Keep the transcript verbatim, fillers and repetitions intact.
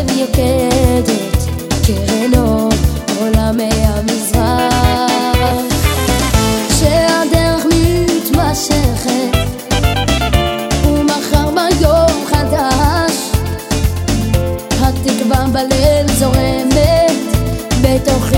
יוקדת קרן אור עולמי המזרח, שהדרך מתמשכת ומחר ביום חדש התקווה בליל זורמת בתוכי.